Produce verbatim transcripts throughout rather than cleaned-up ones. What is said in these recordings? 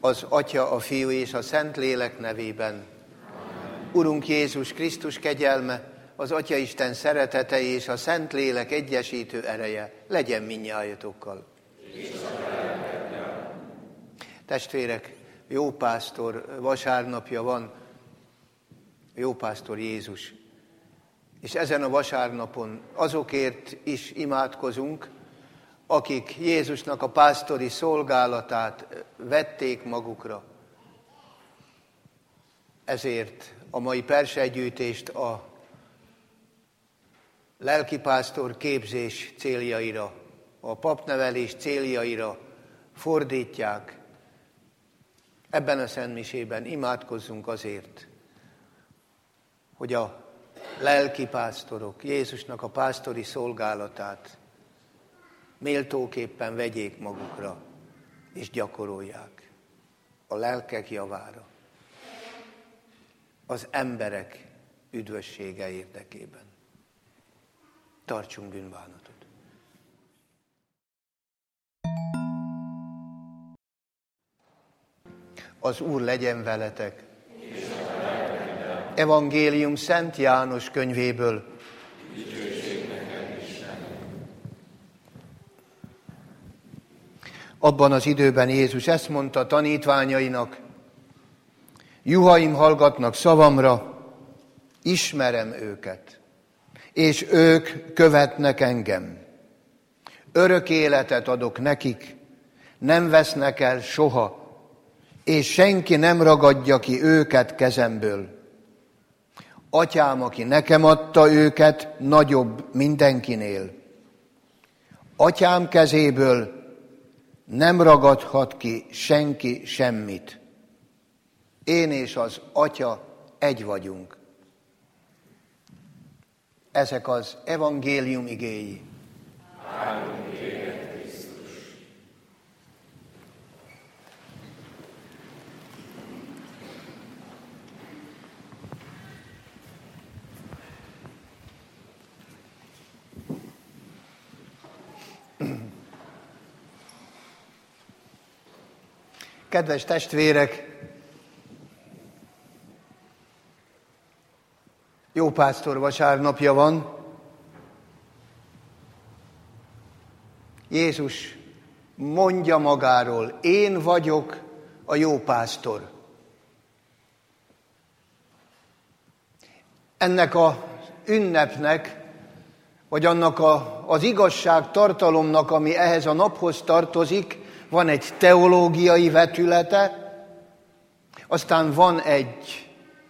az Atya, a Fiú és a Szentlélek nevében. Urunk Jézus Krisztus kegyelme, az Atyaisten szeretete és a Szentlélek egyesítő ereje legyen mindnyájatokkal. Testvérek, jópásztor vasárnapja van, jópásztor Jézus. És ezen a vasárnapon azokért is imádkozunk, akik Jézusnak a pásztori szolgálatát vették magukra. Ezért a mai persegyűjtést a lelkipásztor képzés céljaira, a papnevelés céljaira fordítják. Ebben a szentmisében imádkozzunk azért, hogy a lelkipásztorok Jézusnak a pásztori szolgálatát méltóképpen vegyék magukra, és gyakorolják a lelkek javára, az emberek üdvössége érdekében. Tartsunk bűnbánatot. Az Úr legyen veletek. Evangélium Szent János könyvéből. Abban az időben Jézus ezt mondta tanítványainak: juhaim hallgatnak szavamra, ismerem őket, és ők követnek engem. Örök életet adok nekik, nem vesznek el soha, és senki nem ragadja ki őket kezemből. Atyám, aki nekem adta őket, nagyobb mindenkinél. Atyám kezéből nem ragadhat ki senki semmit. Én és az Atya egy vagyunk. Ezek az evangélium igéi. Áldunk téged, Krisztus. Kedves testvérek, jópásztor vasárnapja van. Jézus mondja magáról: én vagyok a jópásztor. Ennek az ünnepnek, vagy annak a, az igazság tartalomnak, ami ehhez a naphoz tartozik, van egy teológiai vetülete, aztán van egy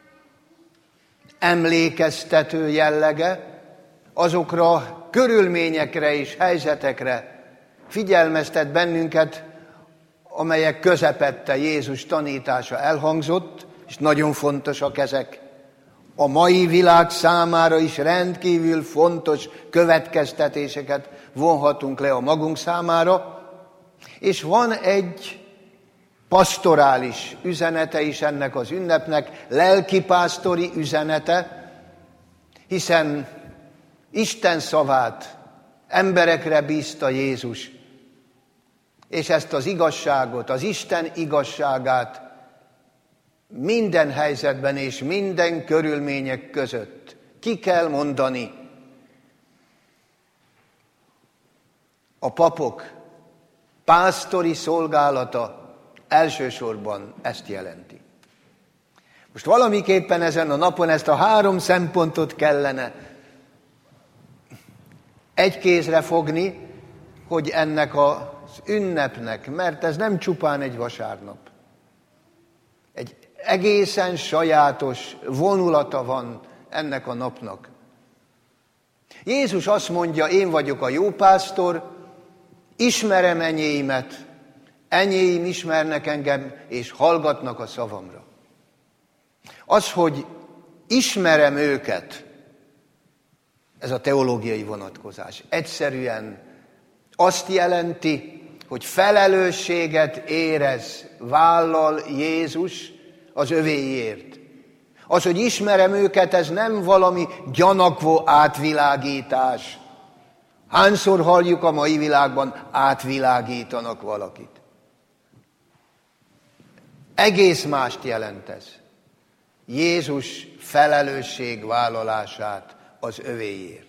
emlékeztető jellege, azokra a körülményekre és helyzetekre figyelmeztet bennünket, amelyek közepette Jézus tanítása elhangzott, és nagyon fontosak ezek. A mai világ számára is rendkívül fontos következtetéseket vonhatunk le a magunk számára, és van egy pasztorális üzenete is ennek az ünnepnek, lelkipásztori üzenete, hiszen Isten szavát emberekre bízta Jézus, és ezt az igazságot, az Isten igazságát minden helyzetben és minden körülmények között ki kell mondani. A papok pásztori szolgálata elsősorban ezt jelenti. Most valamiképpen ezen a napon ezt a három szempontot kellene egy kézre fogni, hogy ennek az ünnepnek, mert ez nem csupán egy vasárnap. Egy egészen sajátos vonulata van ennek a napnak. Jézus azt mondja: én vagyok a jópásztor, ismerem enyéimet, enyéim ismernek engem, és hallgatnak a szavamra. Az, hogy ismerem őket, ez a teológiai vonatkozás. Egyszerűen azt jelenti, hogy felelősséget érez, vállal Jézus az övéiért. Az, hogy ismerem őket, ez nem valami gyanakvó átvilágítás. Hányszor halljuk a mai világban, átvilágítanak valakit. Egész mást jelent ez. Jézus felelősségvállalását az övéért.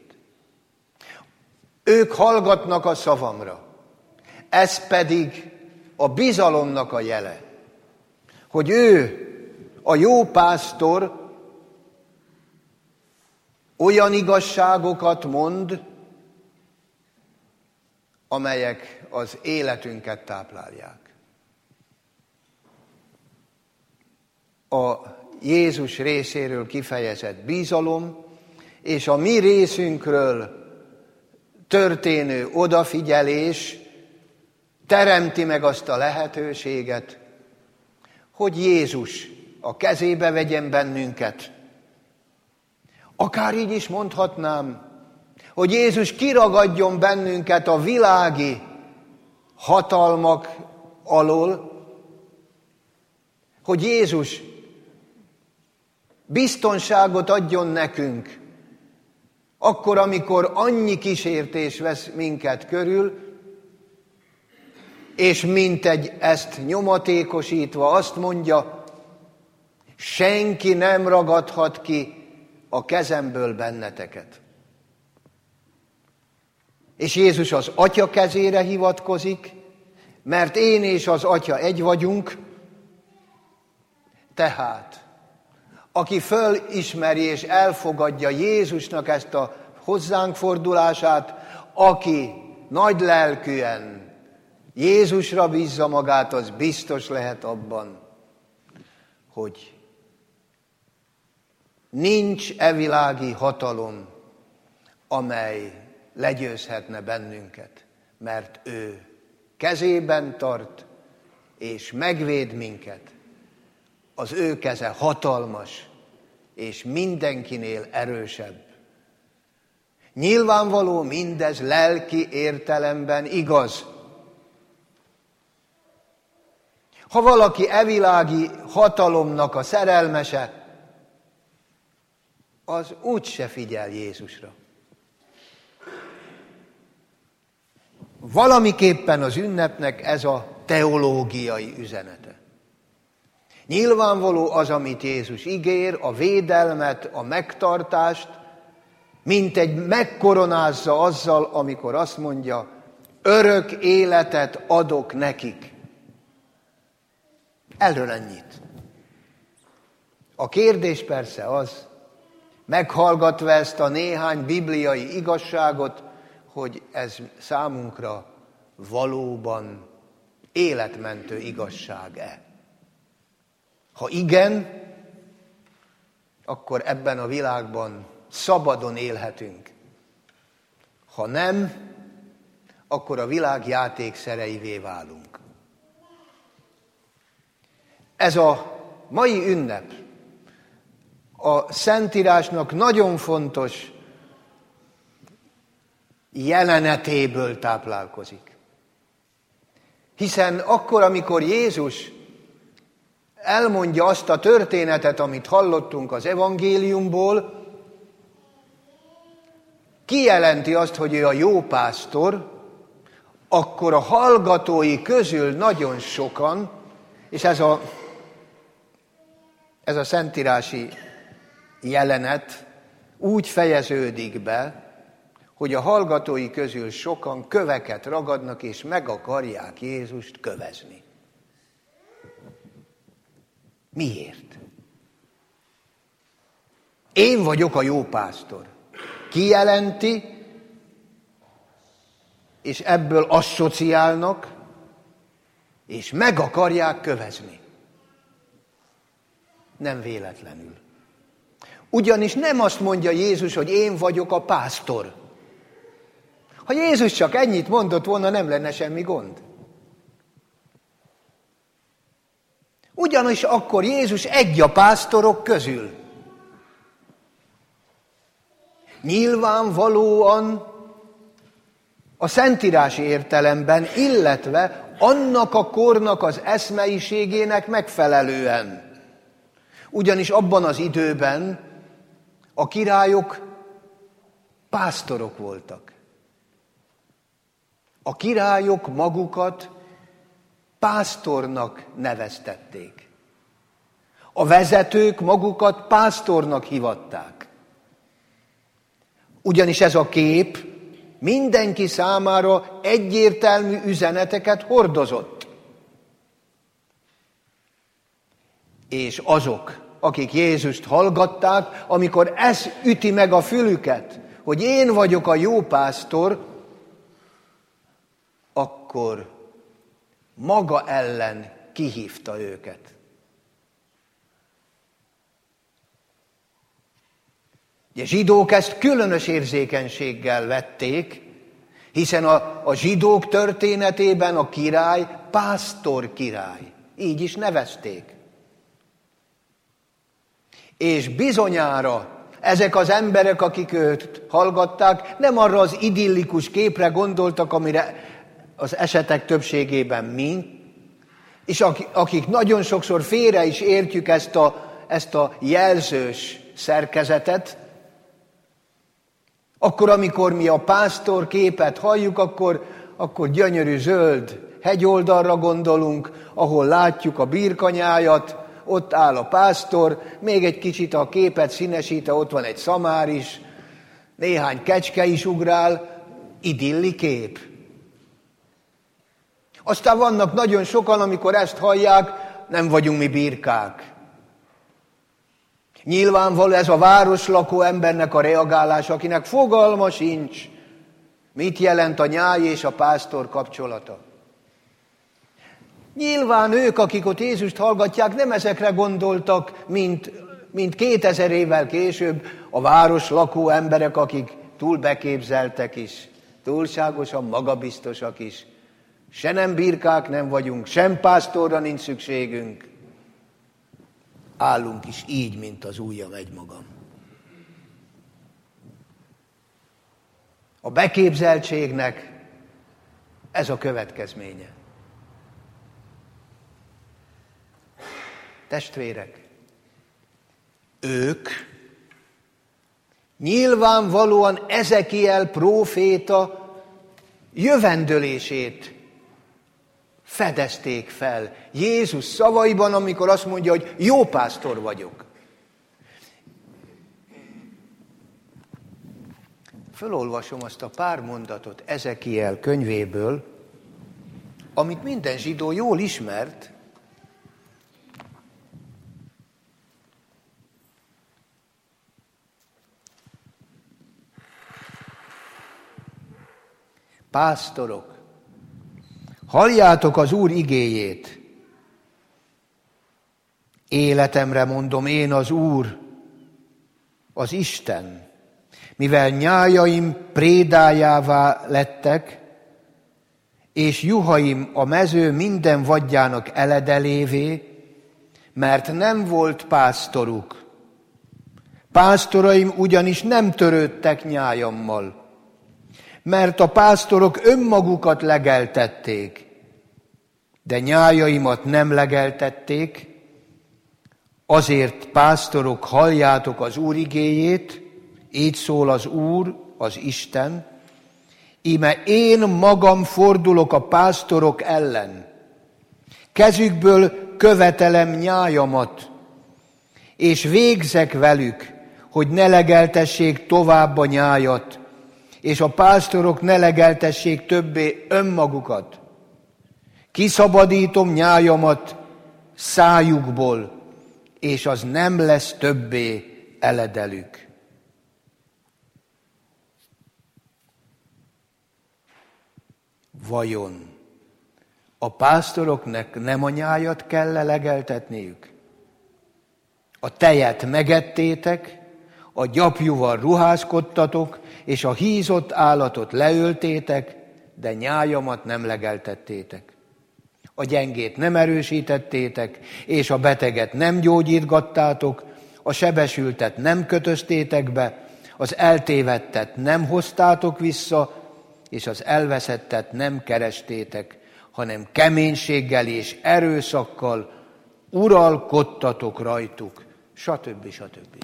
Ők hallgatnak a szavamra. Ez pedig a bizalomnak a jele, hogy ő, a jó pásztor, olyan igazságokat mond, amelyek az életünket táplálják. A Jézus részéről kifejezett bizalom, és a mi részünkről történő odafigyelés teremti meg azt a lehetőséget, hogy Jézus a kezébe vegyen bennünket. Akár így is mondhatnám, hogy Jézus kiragadjon bennünket a világi hatalmak alól, hogy Jézus biztonságot adjon nekünk, akkor, amikor annyi kísértés vesz minket körül, és mintegy ezt nyomatékosítva azt mondja, senki nem ragadhat ki a kezemből benneteket. És Jézus az Atya kezére hivatkozik, mert én és az Atya egy vagyunk, tehát aki fölismeri és elfogadja Jézusnak ezt a hozzánk fordulását, aki nagy lelkűen Jézusra bízza magát, az biztos lehet abban, hogy nincs evilági hatalom, amely legyőzhetne bennünket, mert ő kezében tart és megvéd minket. Az ő keze hatalmas, és mindenkinél erősebb. Nyilvánvaló mindez lelki értelemben igaz. Ha valaki evilági hatalomnak a szerelmese, az úgyse figyel Jézusra. Valamiképpen az ünnepnek ez a teológiai üzenete. Nyilvánvaló az, amit Jézus ígér, a védelmet, a megtartást, mint egy megkoronázza azzal, amikor azt mondja, örök életet adok nekik. Erről ennyit. A kérdés persze az, meghallgatva ezt a néhány bibliai igazságot, hogy ez számunkra valóban életmentő igazság-e. Ha igen, akkor ebben a világban szabadon élhetünk. Ha nem, akkor a világ játékszereivé válunk. Ez a mai ünnep a Szentírásnak nagyon fontos jelenetéből táplálkozik. Hiszen akkor, amikor Jézus elmondja azt a történetet, amit hallottunk az evangéliumból, kijelenti azt, hogy ő a jó pásztor, akkor a hallgatói közül nagyon sokan, és ez a, ez a szentírási jelenet úgy fejeződik be, hogy a hallgatói közül sokan köveket ragadnak, és meg akarják Jézust kövezni. Miért? Én vagyok a jó pásztor. Kijelenti, és ebből asszociálnak, és meg akarják kövezni. Nem véletlenül. Ugyanis nem azt mondja Jézus, hogy én vagyok a pásztor. Ha Jézus csak ennyit mondott volna, nem lenne semmi gond. Ugyanis akkor Jézus egy a pásztorok közül. Nyilvánvalóan a szentírási értelemben, illetve annak a kornak az eszmeiségének megfelelően. Ugyanis abban az időben a királyok pásztorok voltak. A királyok magukat pásztornak neveztették. A vezetők magukat pásztornak hivatták. Ugyanis ez a kép mindenki számára egyértelmű üzeneteket hordozott. És azok, akik Jézust hallgatták, amikor ez üti meg a fülüket, hogy én vagyok a jó pásztor, akkor maga ellen kihívta őket. A zsidók ezt különös érzékenységgel vették, hiszen a, a zsidók történetében a király pásztor király. Így is nevezték. És bizonyára ezek az emberek, akik őt hallgatták, nem arra az idillikus képre gondoltak, amire az esetek többségében mi, és akik nagyon sokszor félre is értjük ezt a, ezt a jelzős szerkezetet, akkor, amikor mi a pásztor képet halljuk, akkor, akkor gyönyörű zöld hegyoldalra gondolunk, ahol látjuk a birkanyájat, ott áll a pásztor, még egy kicsit a képet színesítve, ott van egy szamár is, néhány kecske is ugrál, idilli kép. Aztán vannak nagyon sokan, amikor ezt hallják, nem vagyunk mi birkák. Nyilvánvaló ez a városlakó embernek a reagálása, akinek fogalma sincs, mit jelent a nyáj és a pásztor kapcsolata. Nyilván ők, akik ott Jézust hallgatják, nem ezekre gondoltak, mint, mint kétezer évvel később a városlakó emberek, akik túl beképzeltek is, túlságosan magabiztosak is. Se nem birkák nem vagyunk, sem pásztorra nincs szükségünk. Állunk is így, mint az ujjam egymagam. A beképzeltségnek ez a következménye. Testvérek, ők nyilvánvalóan Ezekiel próféta jövendölését fedezték fel Jézus szavaiban, amikor azt mondja, hogy jó pásztor vagyok. Fölolvasom azt a pár mondatot Ezekiel könyvéből, amit minden zsidó jól ismert. Pásztorok, halljátok az Úr igéjét. Életemre mondom, én az Úr, az Isten, mivel nyájaim prédájává lettek, és juhaim a mező minden vadjának eledelévé, mert nem volt pásztoruk. Pásztoraim ugyanis nem törődtek nyájammal, mert a pásztorok önmagukat legeltették, de nyájaimat nem legeltették, azért pásztorok, halljátok az Úr igéjét, így szól az Úr, az Isten, íme én magam fordulok a pásztorok ellen, kezükből követelem nyájamat, és végzek velük, hogy ne legeltessék tovább a nyájat, és a pásztorok ne legeltessék többé önmagukat. Kiszabadítom nyájamat szájukból, és az nem lesz többé eledelük. Vajon a pásztoroknak nem a nyájat kell legeltetniük? A tejet megettétek, a gyapjúval ruházkodtatok, és a hízott állatot leöltétek, de nyájamat nem legeltettétek. A gyengét nem erősítettétek, és a beteget nem gyógyítgattátok, a sebesültet nem kötöztétek be, az eltévedtet nem hoztátok vissza, és az elveszettet nem kerestétek, hanem keménységgel és erőszakkal uralkodtatok rajtuk, stb. stb.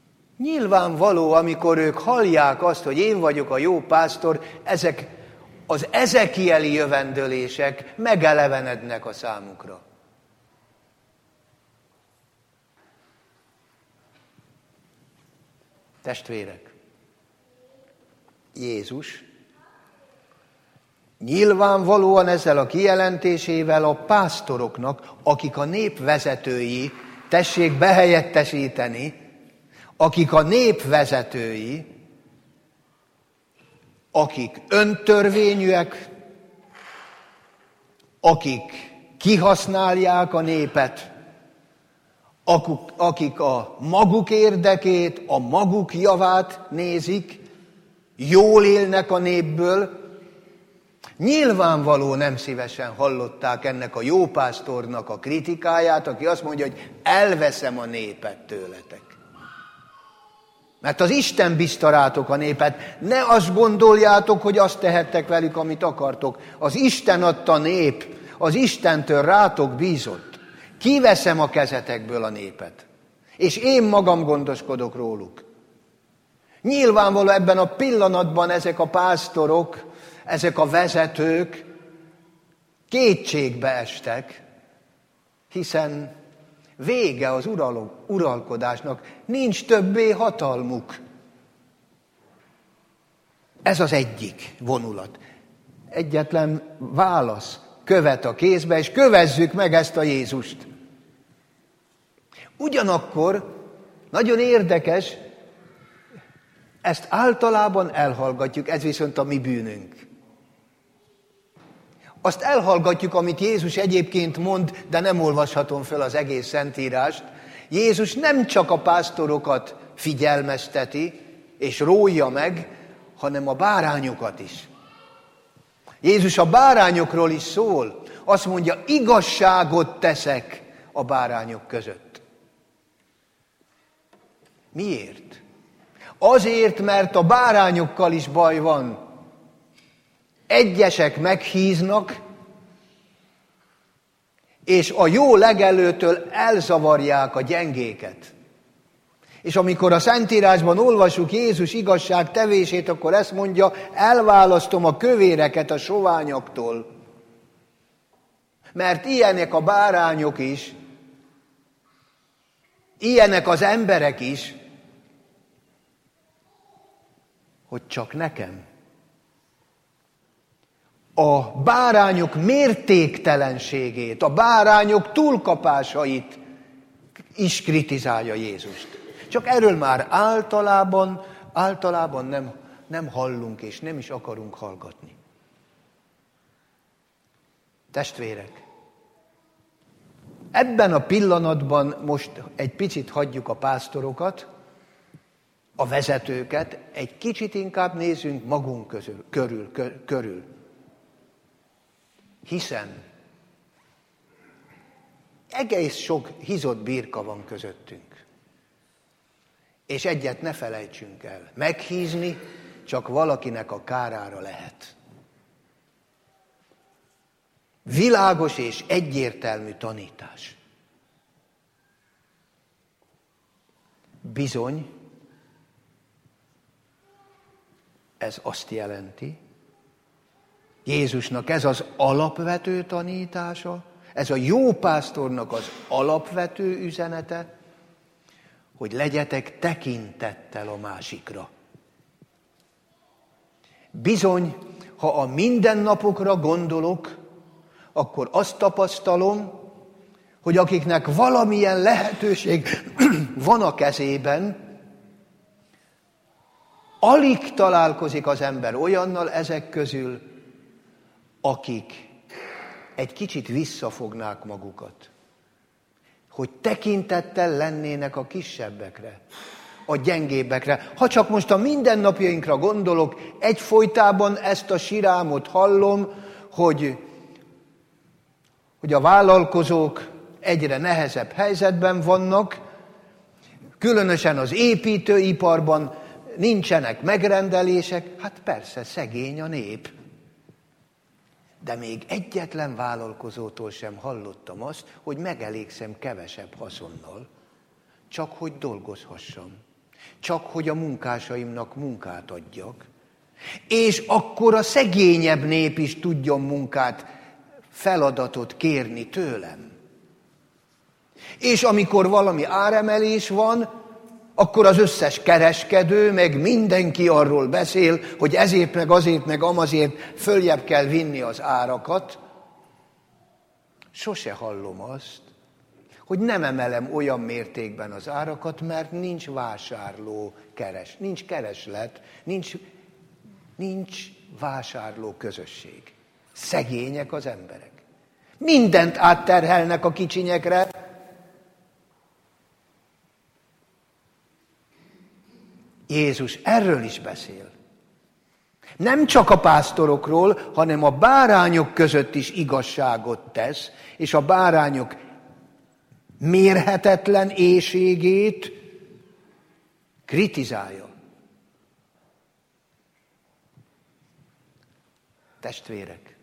Nyilvánvaló, amikor ők hallják azt, hogy én vagyok a jó pásztor, ezek az ezekieli jövendőlések megelevenednek a számukra. Testvérek, Jézus nyilvánvalóan ezzel a kijelentésével a pásztoroknak, akik a nép vezetői, tessék behelyettesíteni, akik a nép vezetői, akik öntörvényűek, akik kihasználják a népet, akik a maguk érdekét, a maguk javát nézik, jól élnek a népből, nyilvánvaló nem szívesen hallották ennek a jópásztornak a kritikáját, aki azt mondja, hogy elveszem a népet tőletek. Mert az Isten bízta rátok a népet. Ne azt gondoljátok, hogy azt tehettek velük, amit akartok. Az Isten adta nép, az Istentől rátok bízott. Kiveszem a kezetekből a népet. És én magam gondoskodok róluk. Nyilvánvaló ebben a pillanatban ezek a pásztorok, ezek a vezetők kétségbe estek, hiszen vége az uralkodásnak, nincs többé hatalmuk. Ez az egyik vonulat. Egyetlen válasz követ a kézbe, és kövezzük meg ezt a Jézust. Ugyanakkor nagyon érdekes, ezt általában elhallgatjuk, ez viszont a mi bűnünk. Azt elhallgatjuk, amit Jézus egyébként mond, de nem olvashatom föl az egész Szentírást. Jézus nem csak a pásztorokat figyelmezteti, és rója meg, hanem a bárányokat is. Jézus a bárányokról is szól. Azt mondja, igazságot teszek a bárányok között. Miért? Azért, mert a bárányokkal is baj van. Egyesek meghíznak, és a jó legelőtől elzavarják a gyengéket. És amikor a Szentírásban olvasjuk Jézus igazság tevését, akkor ezt mondja, elválasztom a kövéreket a soványoktól. Mert ilyenek a bárányok is, ilyenek az emberek is, hogy csak nekem. A bárányok mértéktelenségét, a bárányok túlkapásait is kritizálja Jézust. Csak erről már általában, általában nem, nem hallunk, és nem is akarunk hallgatni. Testvérek, ebben a pillanatban most egy picit hagyjuk a pásztorokat, a vezetőket, egy kicsit inkább nézzünk magunk közül, körül, kör, körül. Hiszen egész sok hízott birka van közöttünk. És egyet ne felejtsünk el, meghízni csak valakinek a kárára lehet. Világos és egyértelmű tanítás. Bizony, ez azt jelenti, Jézusnak ez az alapvető tanítása, ez a jó pásztornak az alapvető üzenete, hogy legyetek tekintettel a másikra. Bizony, ha a mindennapokra gondolok, akkor azt tapasztalom, hogy akiknek valamilyen lehetőség van a kezében, alig találkozik az ember olyannal ezek közül, akik egy kicsit visszafognák magukat, hogy tekintettel lennének a kisebbekre, a gyengébbekre. Ha csak most a mindennapjainkra gondolok, egyfolytában ezt a sirámot hallom, hogy, hogy a vállalkozók egyre nehezebb helyzetben vannak, különösen az építőiparban nincsenek megrendelések, hát persze szegény a nép. De még egyetlen vállalkozótól sem hallottam azt, hogy megelégszem kevesebb haszonnal, csak hogy dolgozhassam, csak hogy a munkásaimnak munkát adjak. És akkor a szegényebb nép is tudjon munkát, feladatot kérni tőlem. És amikor valami áremelés van, akkor az összes kereskedő, meg mindenki arról beszél, hogy ezért, meg azért, meg amazért följebb kell vinni az árakat. Sose hallom azt, hogy nem emelem olyan mértékben az árakat, mert nincs vásárló keres, nincs kereslet, nincs, nincs vásárló közösség. Szegények az emberek. Mindent átterhelnek a kicsinyekre. Jézus erről is beszél. Nem csak a pásztorokról, hanem a bárányok között is igazságot tesz, és a bárányok mérhetetlen éhségét kritizálja. Testvérek,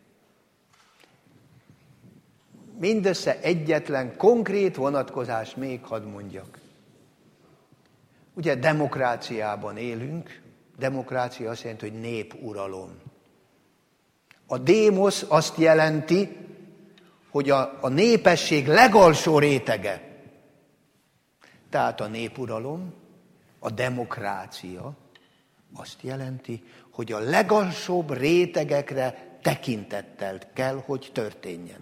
mindössze egyetlen konkrét vonatkozás még hadd mondjak. Ugye demokráciában élünk, demokrácia azt jelenti, hogy népuralom. A démosz azt jelenti, hogy a, a népesség legalsó rétege. Tehát a népuralom, a demokrácia azt jelenti, hogy a legalsóbb rétegekre tekintettel kell, hogy történjen.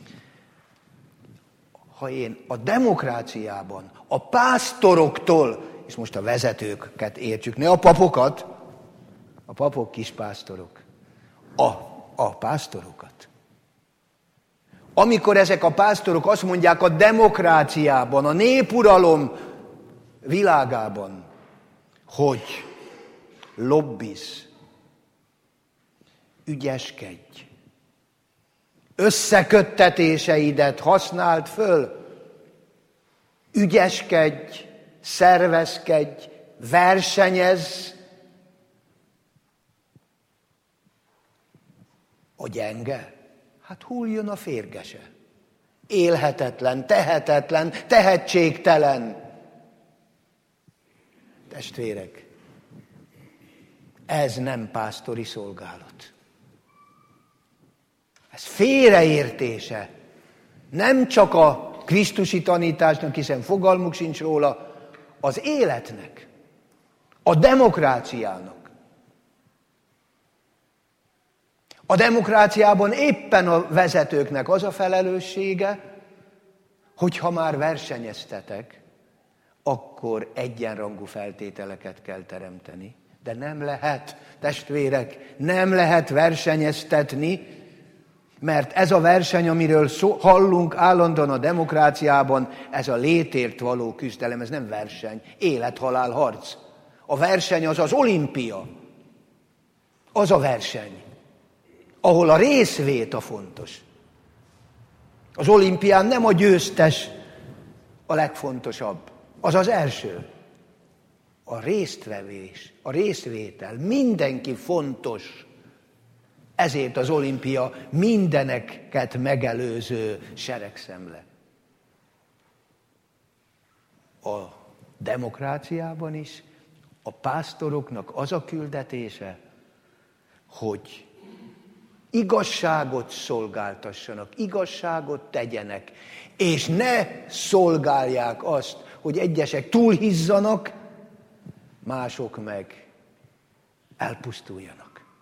Ha én a demokráciában a pásztoroktól, és most a vezetőket értsük, ne a papokat, a papok kis pásztorok, a, a pásztorokat. Amikor ezek a pásztorok azt mondják a demokráciában, a népuralom világában, hogy lobbiz, ügyeskedj, összeköttetéseidet használd föl, ügyeskedj, szervezkedj, versenyezz, a gyenge, hát hulljon a férgese. Élhetetlen, tehetetlen, tehetségtelen. Testvérek, ez nem pásztori szolgálat. Ez félreértése. Nem csak a krisztusi tanításnak, hiszen fogalmuk sincs róla, az életnek, a demokráciának. A demokráciában éppen a vezetőknek az a felelőssége, hogy ha már versenyeztetek, akkor egyenrangú feltételeket kell teremteni. De nem lehet, testvérek, nem lehet versenyeztetni, mert ez a verseny, amiről szó, hallunk állandóan a demokráciában, ez a létért való küzdelem, ez nem verseny, élet-halál harc. A verseny az az olimpia, az a verseny, ahol a részvét a fontos. Az olimpián nem a győztes a legfontosabb, az az első. A résztvevés, a részvétel, mindenki fontos. Ezért az olimpia mindeneket megelőző seregszemle. A demokráciában is a pásztoroknak az a küldetése, hogy igazságot szolgáltassanak, igazságot tegyenek, és ne szolgálják azt, hogy egyesek túlhizzanak, mások meg elpusztuljanak.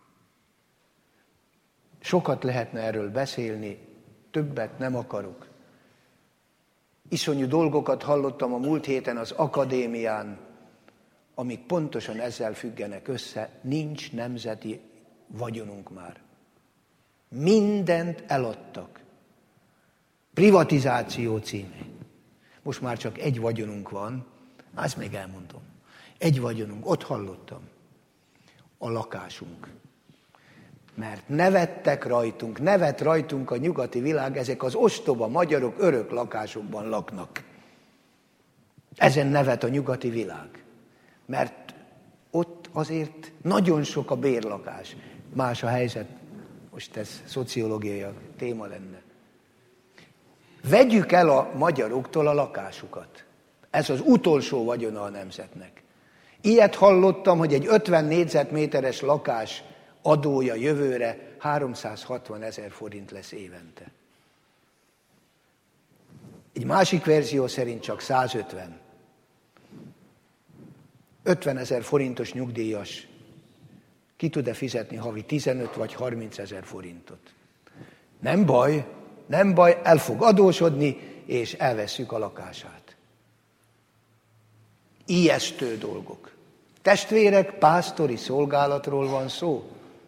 Sokat lehetne erről beszélni, többet nem akarok. Iszonyú dolgokat hallottam a múlt héten az akadémián, amik pontosan ezzel függenek össze, nincs nemzeti vagyonunk már. Mindent eladtak. Privatizáció címén. Most már csak egy vagyonunk van, azt még elmondom. Egy vagyonunk, ott hallottam. A lakásunk. Mert nevettek rajtunk, nevet rajtunk a nyugati világ, ezek az ostoba magyarok örök lakásokban laknak. Ezen nevet a nyugati világ. Mert ott azért nagyon sok a bérlakás. Más a helyzet, most ez szociológiai téma lenne. Vegyük el a magyaroktól a lakásukat. Ez az utolsó vagyona a nemzetnek. Ilyet hallottam, hogy egy ötven négyzetméteres lakás adója jövőre háromszázhatvan ezer forint lesz évente. Egy másik verzió szerint csak százötven. ötven ezer forintos nyugdíjas ki tud-e fizetni havi tizenöt vagy harminc ezer forintot? Nem baj, nem baj, el fog adósodni, és elvesszük a lakását. Ijesztő dolgok. Testvérek, pásztori szolgálatról van szó.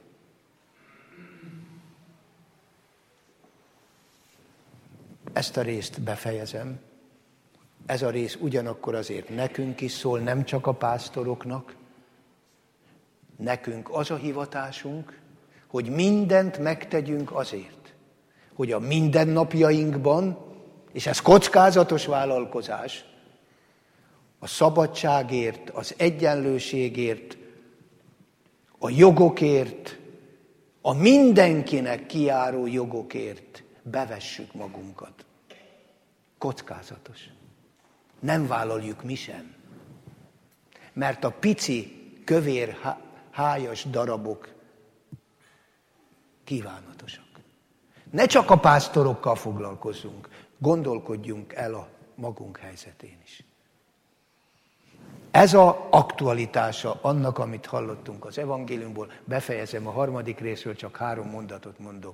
Ezt a részt befejezem. Ez a rész ugyanakkor azért nekünk is szól, nem csak a pásztoroknak. Nekünk az a hivatásunk, hogy mindent megtegyünk azért, hogy a mindennapjainkban, és ez kockázatos vállalkozás, a szabadságért, az egyenlőségért, a jogokért, a mindenkinek kijáró jogokért bevessük magunkat. Kockázatos. Nem vállaljuk mi sem. Mert a pici, kövér, hájas darabok kívánatosak. Ne csak a pásztorokkal foglalkozzunk, gondolkodjunk el a magunk helyzetén is. Ez az aktualitása annak, amit hallottunk az evangéliumból. Befejezem a harmadik részről, csak három mondatot mondok.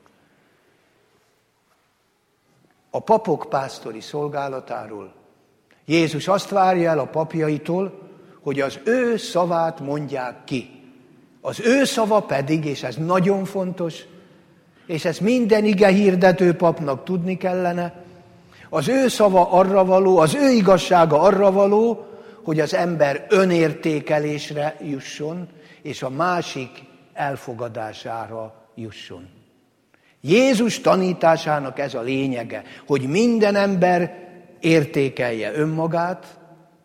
A papok pásztori szolgálatáról Jézus azt várja el a papjaitól, hogy az ő szavát mondják ki. Az ő szava pedig, és ez nagyon fontos, és ezt minden ige hirdető papnak tudni kellene, az ő szava arra való, az ő igazsága arra való, hogy az ember önértékelésre jusson, és a másik elfogadására jusson. Jézus tanításának ez a lényege, hogy minden ember értékelje önmagát,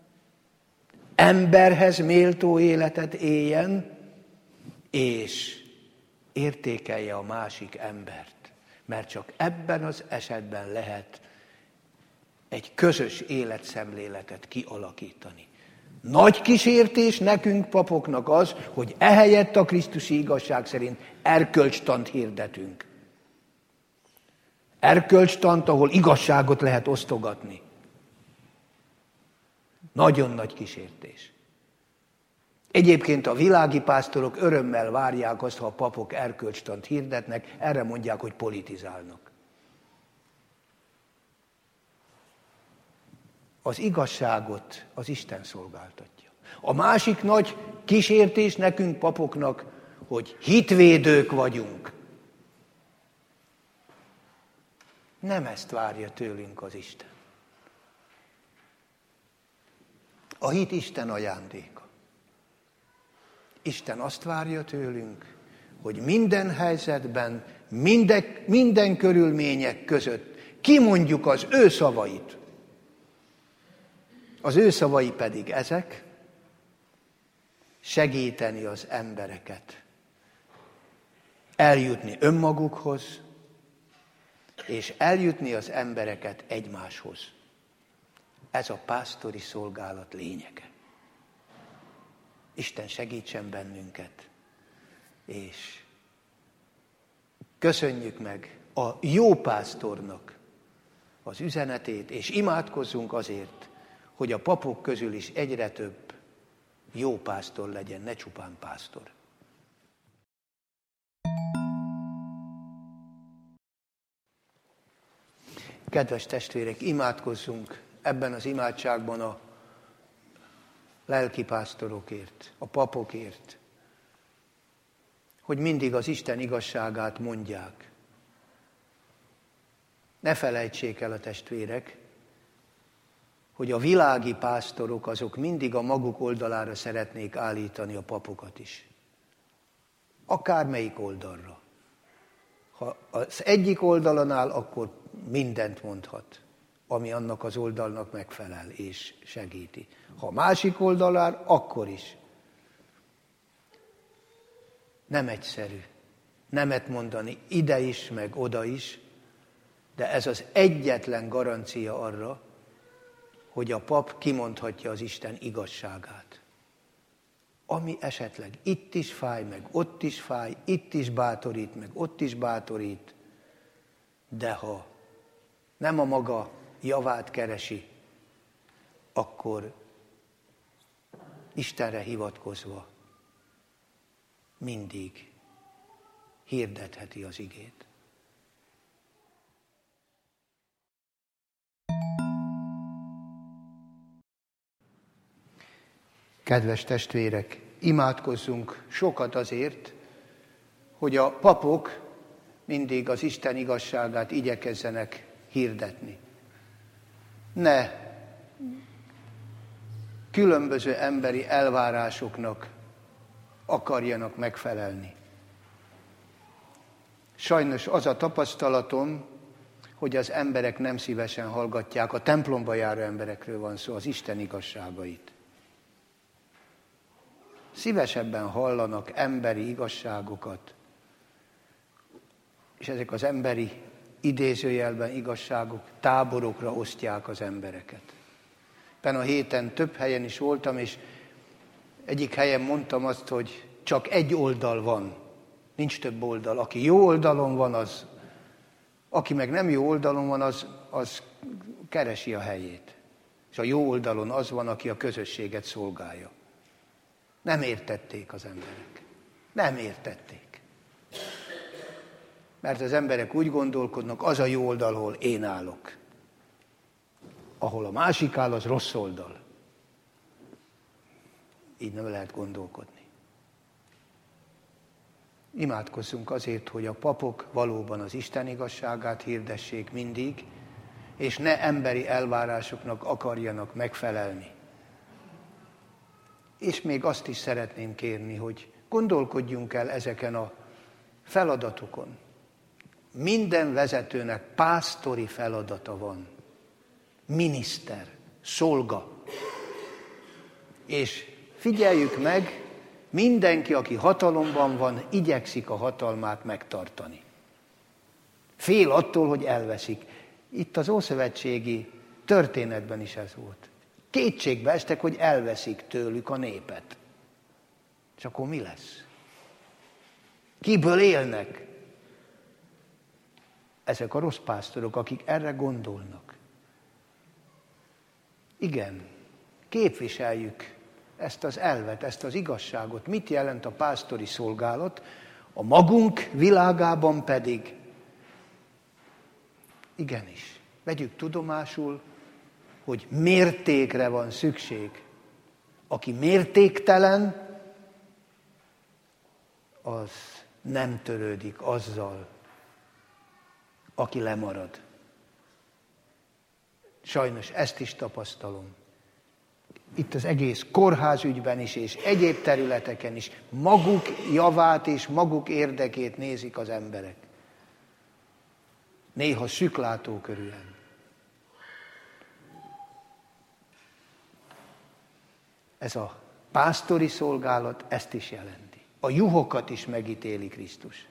emberhez méltó életet éljen, és értékelje a másik embert. Mert csak ebben az esetben lehet egy közös életszemléletet kialakítani. Nagy kísértés nekünk papoknak az, hogy ehelyett a krisztusi igazság szerint erkölcstant hirdetünk. Erkölcstant, ahol igazságot lehet osztogatni. Nagyon nagy kísértés. Egyébként a világi pásztorok örömmel várják azt, ha a papok erkölcstant hirdetnek, erre mondják, hogy politizálnak. Az igazságot az Isten szolgáltatja. A másik nagy kísértés nekünk papoknak, hogy hitvédők vagyunk. Nem ezt várja tőlünk az Isten. A hit Isten ajándéka. Isten azt várja tőlünk, hogy minden helyzetben, minden, minden körülmények között kimondjuk az ő szavait. Az ő szavai pedig ezek, segíteni az embereket, eljutni önmagukhoz, és eljutni az embereket egymáshoz. Ez a pásztori szolgálat lényege. Isten segítsen bennünket, és köszönjük meg a jó pásztornak az üzenetét, és imádkozzunk azért, hogy a papok közül is egyre több jó pásztor legyen, ne csupán pásztor. Kedves testvérek, imádkozzunk ebben az imádságban a lelkipásztorokért, a papokért, hogy mindig az Isten igazságát mondják. Ne felejtsék el a testvérek, hogy a világi pásztorok azok mindig a maguk oldalára szeretnék állítani a papokat is. Akármelyik oldalra. Ha az egyik oldalon áll, akkor mindent mondhat, ami annak az oldalnak megfelel és segíti. Ha a másik oldalán, akkor is. Nem egyszerű nemet mondani ide is, meg oda is, de ez az egyetlen garancia arra, hogy a pap kimondhatja az Isten igazságát. ami esetleg itt is fáj, meg ott is fáj, itt is bátorít, meg ott is bátorít, de ha nem a maga javát keresi, akkor Istenre hivatkozva mindig hirdetheti az igét. Kedves testvérek, imádkozzunk sokat azért, hogy a papok mindig az Isten igazságát igyekezzenek hirdetni. Ne különböző emberi elvárásoknak akarjanak megfelelni. Sajnos az a tapasztalatom, hogy az emberek nem szívesen hallgatják, a templomba járó emberekről van szó, az Isten igazságait. Szívesebben hallanak emberi igazságokat, és ezek az emberi idézőjelben igazságok táborokra osztják az embereket. Ebben a héten több helyen is voltam, és egyik helyen mondtam azt, hogy csak egy oldal van, nincs több oldal. Aki jó oldalon van, az, aki meg nem jó oldalon van, az, az keresi a helyét. És a jó oldalon az van, aki a közösséget szolgálja. Nem értették az emberek. Nem értették. Mert az emberek úgy gondolkodnak, az a jó oldal, ahol én állok. Ahol a másik áll, az rossz oldal. Így nem lehet gondolkodni. Imádkozzunk azért, hogy a papok valóban az Isten igazságát hirdessék mindig, és ne emberi elvárásoknak akarjanak megfelelni. És még azt is szeretném kérni, hogy gondolkodjunk el ezeken a feladatokon. Minden vezetőnek pásztori feladata van. Miniszter, szolga. És figyeljük meg, mindenki, aki hatalomban van, igyekszik a hatalmát megtartani. Fél attól, hogy elveszik. Itt az ószövetségi történetben is ez volt. Kétségbe estek, hogy elveszik tőlük a népet. És akkor mi lesz? Kiből élnek? Ezek a rossz pásztorok, akik erre gondolnak. Igen, képviseljük ezt az elvet, ezt az igazságot. Mit jelent a pásztori szolgálat? A magunk világában pedig igenis, vegyük tudomásul, hogy mértékre van szükség. Aki mértéktelen, az nem törődik azzal, aki lemarad. Sajnos ezt is tapasztalom. Itt az egész kórházügyben is, és egyéb területeken is maguk javát és maguk érdekét nézik az emberek. Néha szűklátókörűen. Ez a pásztori szolgálat ezt is jelenti. A juhokat is megítéli Krisztus.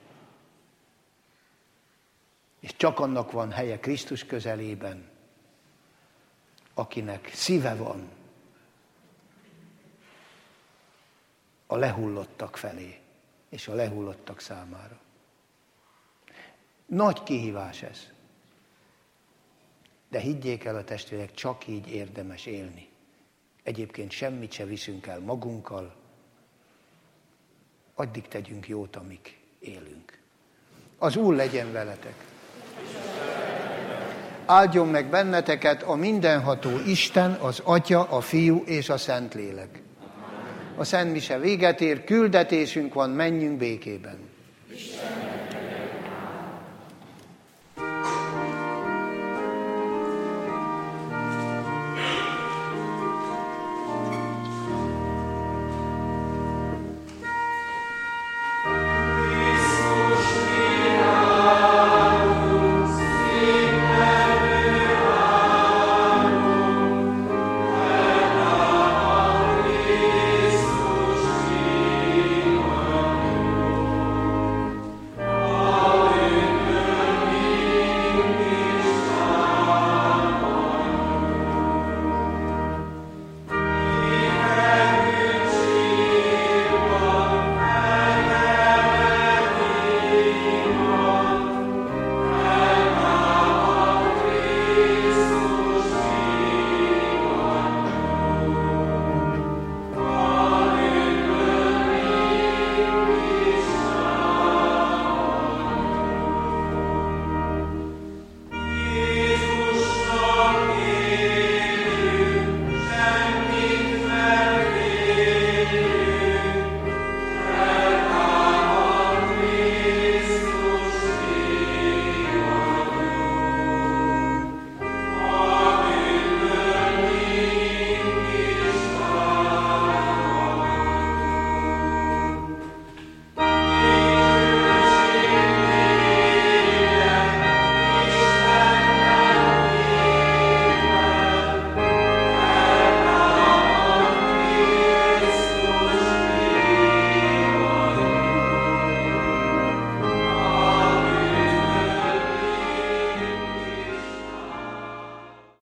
És csak annak van helye Krisztus közelében, akinek szíve van a lehullottak felé, és a lehullottak számára. Nagy kihívás ez. De higgyék el a testvérek, csak így érdemes élni. Egyébként semmit se viszünk el magunkkal, addig tegyünk jót, amíg élünk. Az Úr legyen veletek! Áldjon meg benneteket a mindenható Isten, az Atya, a Fiú és a Szentlélek. A Szent Mise véget ér, küldetésünk van, menjünk békében.